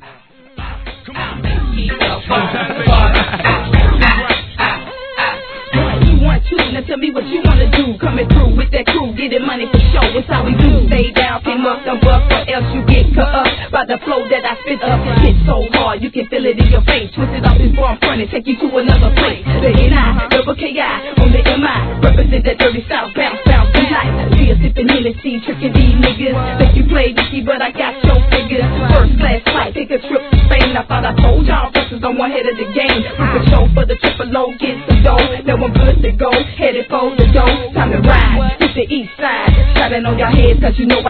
Come on. Now tell me what you wanna do. Coming through with that crew, getting money for show. It's how we do. Stay down, came up, don't buck, or else you get cut up by the flow that I spit up. Hit so hard, you can feel it in your face. Twist it off before I'm frontin', take you to another place. The N.I., double K.I. on the M.I. Represent that dirty South, bounce, bounce, be nice. We are sippin' Hennessy, trickin' these niggas. Make you play Nicky, but I got your figure. First class flight, take a trip to Spain. I thought I told y'all versus on one head of the game. We control for the triple O, get some dough. Now I'm good to go. Headed for the door, time to ride, hit the east side. Shining on your head, cause you know